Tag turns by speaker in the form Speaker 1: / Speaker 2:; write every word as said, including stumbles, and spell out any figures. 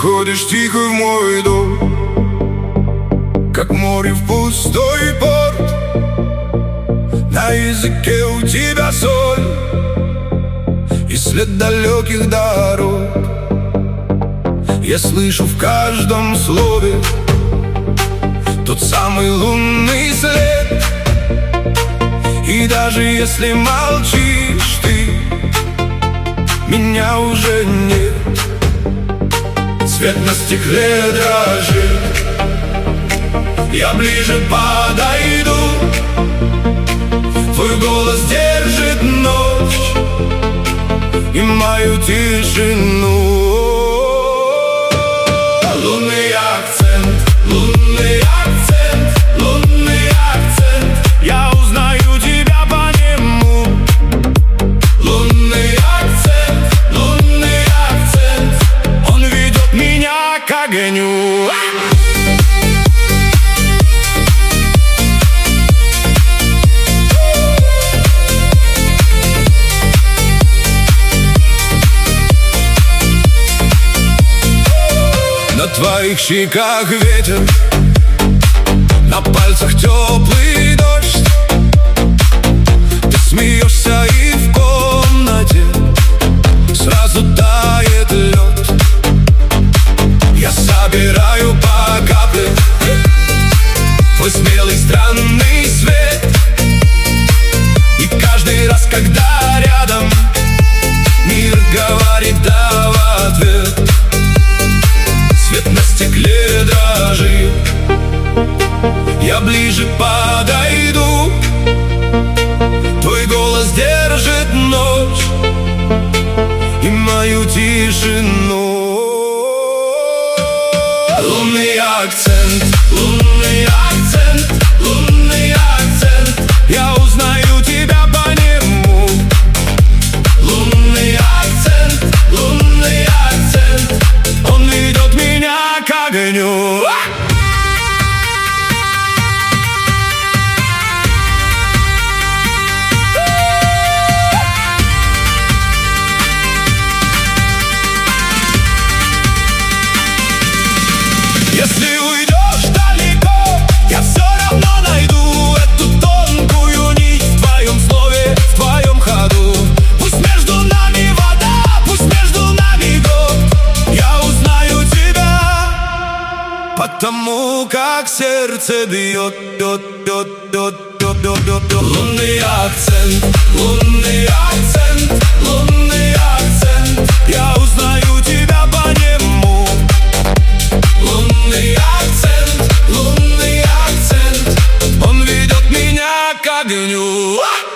Speaker 1: Приходишь тихо в мой дом, как море в пустой порт. На языке у тебя соль и след далеких дорог. Я слышу в каждом слове тот самый лунный след. И даже если молчишь ты, меня уже нет. Свет на стекле дрожит, я ближе подойду. Твой голос держит ночь и мою тишину. Лунный акцент, лунный акцент, лунный акцент. Я узнаю тебя по нему. Лунный акцент, лунный акцент. Он ведет меня к огню. На твоих щеках ветер, на пальцах теплый дождь. Ты смеешься и в комнате сразу тает лед. Я собираю по капле твой смелый странный свет. И каждый раз, когда рядом, мир говорит да в ответ. Свет на стекле дрожит, я ближе подойду. Твой голос держит ночь и мою тишину. Лунный акцент, лунный акцент, лунный акцент. Я узнаю тебя по нему. Лунный акцент, лунный акцент. Он ведет меня к огню. Если уйдешь далеко, я все равно найду эту тонкую нить в твоем слове, в твоем ходу. Пусть между нами вода, пусть между нами год. Я узнаю тебя, потому как сердце бьет, бьет, бьет, бьет, бьет, бьет, бьет, бьет. Лунный акцент, лунный акцент, лунный акцент. Я узнаю тебя по нему. Лунный акцент, лунный акцент. Он ведет меня к огню.